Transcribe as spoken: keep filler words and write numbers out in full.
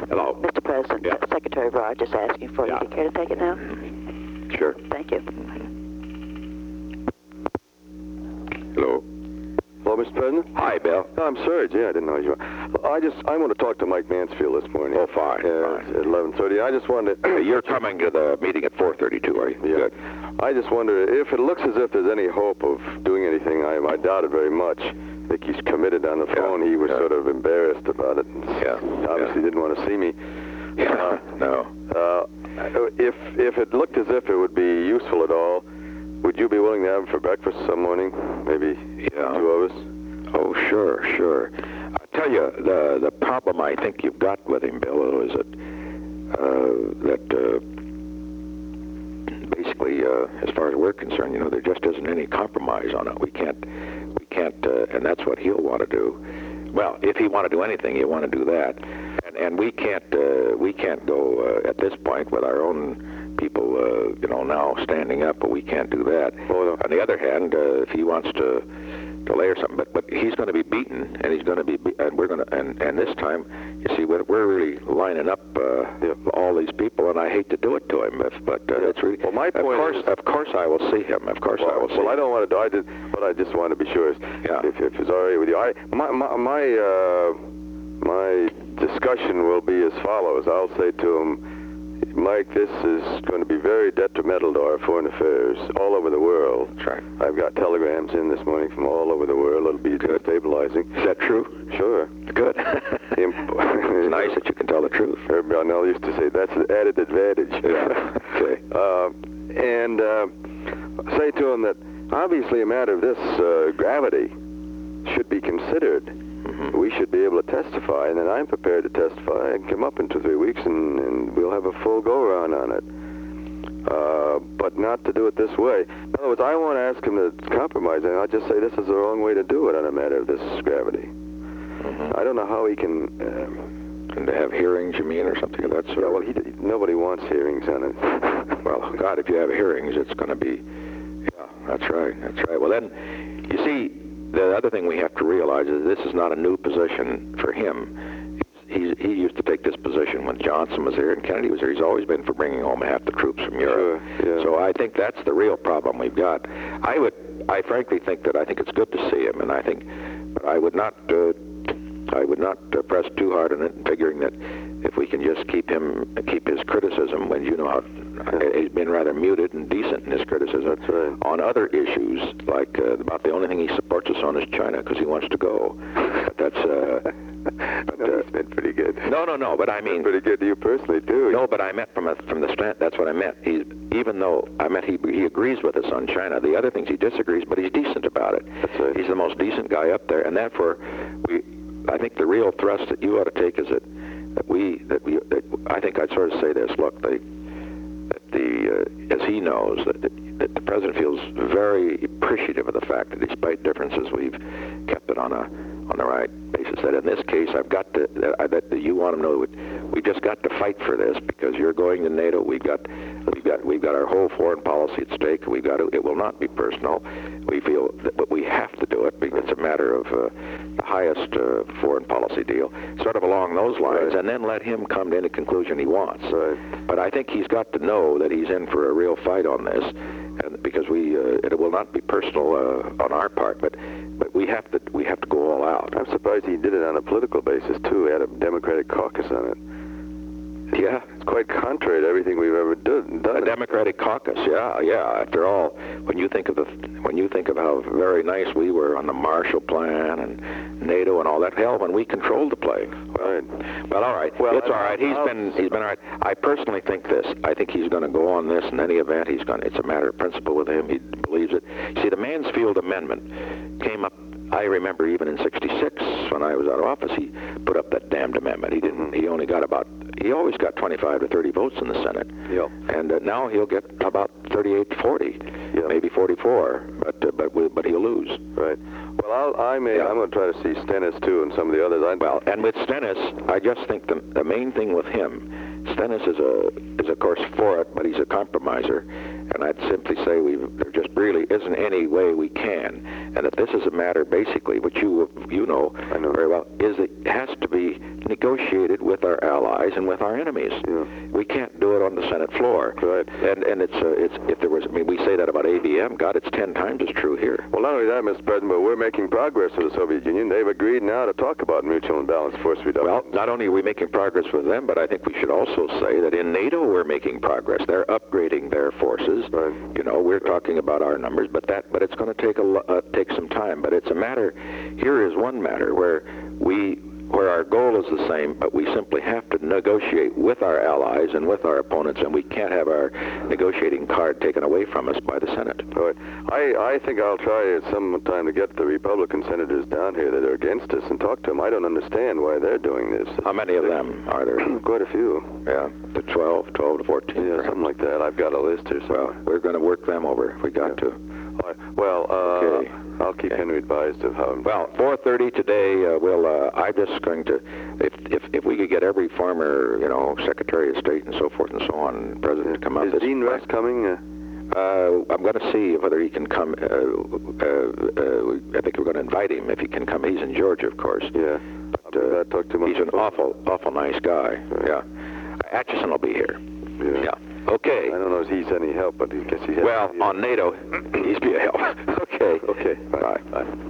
Hello. Mister President, Yeah. Secretary Rogers is asking for Yeah. you. Do you care to take it now? Sure. Thank you. Hello. Hello, Mister President. Hi, Bill. No, I'm Serge. Yeah, I didn't know you were. I just, I want to talk to Mike Mansfield this morning. Oh, fine, Yeah, fine. at eleven thirty. I just wanted to... You're coming to the meeting at four thirty-two, are you? Yeah. Good. I just wonder if it looks as if there's any hope of doing anything. I, I doubt it very much. I think he's committed on the Yeah, phone. He was yeah. sort of embarrassed about it. Yeah, Obviously yeah. didn't want to see me. Yeah, no. Uh, if if it looked as if it would be useful at all, would you be willing to have him for breakfast some morning? Maybe Yeah. two of us? Oh, sure, sure. I'll tell you, the the problem I think you've got with him, Bill, is that, uh, that uh, basically, uh, as far as we're concerned, you know, there just isn't any compromise on it. We can't, we can't, uh, and that's what he'll want to do. Well, if he want to do anything, he'll want to do that. And, and we can't, uh, we can't go uh, at this point with our own people, uh, you know, now standing up, but we can't do that. Oh, no. On the other hand, uh, if he wants to delay or something, but but he's going to be beaten, and he's going to be, be and we're going to, and and this time, you see, we're, we're really lining up uh, Yeah. all these people, and I hate to do it to him, if, but uh, it's really. Well, my of point course, is- of course, I will see him. Of course, I Well, will see. well, I him. don't want to do. I did, but I just want to be sure Yeah. if, if it's all right with you. I my my my, uh, my discussion will be as follows. I'll say to him, Mike, this is going to be very detrimental to our foreign affairs all over the world. That's right. I've got telegrams in this morning from all over the world. It'll be destabilizing. Is that true? Sure. Good. Imp- It's nice that you can tell the truth. Everybody I know used to say that's an added advantage. Yeah. Okay. Uh, and uh, say to him that obviously a matter of this uh, gravity should be considered. Mm-hmm. We should be able to testify, and then I'm prepared to testify and come up in two, three weeks, and, and we'll have a full go-around on it. Uh, but not to do it this way. In other words, I won't ask him to compromise, and I'll just say this is the wrong way to do it on a matter of this gravity. Mm-hmm. I don't know how he can... Um, And to have hearings, you mean, or something of that sort? yeah, well, he, nobody wants hearings on it. Well, God, if you have hearings, it's going to be, yeah, that's right, that's right. Well, then, you see, the other thing we have to realize is this is not a new position for him. He's, he used to take this position when Johnson was here and Kennedy was here. He's always been for bringing home half the troops from Europe. Sure, yeah. So I think that's the real problem we've got. I would, I frankly think that I think it's good to see him, and I think, but I would not, uh, I would not uh, press too hard on it, figuring that if we can just keep him, keep his criticism, when you know how he's been rather muted and decent in his criticism. That's right. On other issues, like uh, about the only thing he supports us on is China because he wants to go. But that's. Uh, but, no, uh, he's been pretty good. no, no, no. But I mean, pretty good to you personally too. no. But I meant from a, from the stand. That's what I meant. He, even though I meant he he agrees with us on China. The other things he disagrees, but he's decent about it. That's right. He's the most decent guy up there, and therefore, we. I think the real thrust that you ought to take is that that we that we. That I think I'd sort of say this. Look, they. That the uh, as he knows that, that the president feels very appreciative of the fact that despite differences we've kept it on a on the right basis. That in this case I've got to that, I, that you want him to know that we just got to fight for this because you're going to NATO. We've got we've got we've got our whole foreign policy at stake. We've got to, it will not be personal. We feel that, but we have to do it because it's a matter of uh, the highest uh, foreign policy deal, sort of along those lines, Right. and then let him come to any conclusion he wants. Right. But I think he's got to know that he's in for a real fight on this, and because we uh, it will not be personal uh, on our part, but but we have to we have to go all out. I'm surprised he did it on a political basis too. He had a Democratic caucus on it. Yeah, It's quite contrary to everything we've ever do, done. a Democratic caucus. Yeah, yeah. After all, when you think of the when you think of how very nice we were on the Marshall Plan and NATO and all that, hell, when we controlled the plague. Right. Well, all right. Well, it's all right. He's I'll- been he's been all right. I personally think this. I think he's going to go on this in any event. He's going. It's a matter of principle with him. He believes it. See, the Mansfield Amendment came up. I remember even in sixty-six when I was out of office, he put up that damned amendment. He didn't. He only got about. He always got twenty-five to thirty votes in the Senate. Yep. And uh, now he'll get about thirty-eight to forty, Yeah. maybe forty-four. But uh, but we, but he'll lose. Right. Well, I'll, I may. Yeah. I'm going to try to see Stennis too, and some of the others. I, Well, and with Stennis, I just think the the main thing with him, Stennis is a is of course for it, but he's a compromiser, And I'd simply say we there just really isn't any way we can, and that this is a matter basically, which you you know, I know very well, is it has to be negotiated with our allies and with our enemies. Yeah. We can't do it on the Senate floor. Right. And and it's uh, it's if there was, I mean, we say that about A B M. God, it's ten times as true here. Well, not only that, Mister President, but we're making progress with the Soviet Union. They've agreed now to talk about mutual and balanced force reduction. Well, not only are we making progress with them, but I think we should also say that in NATO we're making progress. They're upgrading their forces. Right. You know, we're talking about our numbers, but that but it's going to take a lo- uh, take some time. But it's a matter. Here is one matter where we where our goal is the same, but we simply have to negotiate with our allies and with our opponents, and we can't have our negotiating card taken away from us by the Senate. Right. I, I think I'll try at some time to get the Republican senators down here that are against us and talk to them. I don't understand why they're doing this. How many of them are there? Quite a few. Yeah, the twelve, twelve to fourteen. Yeah, perhaps. something like that. I've got a list here Well, somewhere. we're going to work them over if we got Yeah. to. All right. Well, uh, Okay. I'll keep Okay. Henry advised of how... Well, four thirty today. Uh, we'll. Uh, I'm just going to, if if if we could get every former, you know, Secretary of State and so forth and so on, President to come out. Is this Dean Rusk coming? Uh, Uh, I'm going to see whether he can come. Uh, uh, uh, I think we're going to invite him if he can come. He's in Georgia, of course. yeah. But, uh, I talked to him. he's an awful, awful nice guy. Yeah. Atchison will be here. Yeah. Yeah. Okay. I don't know if he's any help, but he guess he has... Well, on NATO, he's be a help. Okay. Okay. Bye. Bye.